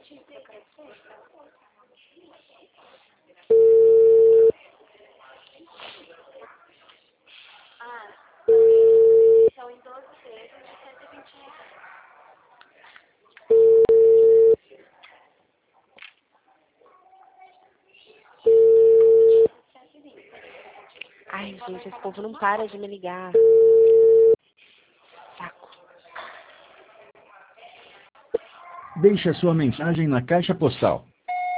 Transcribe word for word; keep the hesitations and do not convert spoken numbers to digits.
Ai, gente, esse povo não para de me ligar. Saco. Deixe a sua mensagem na caixa postal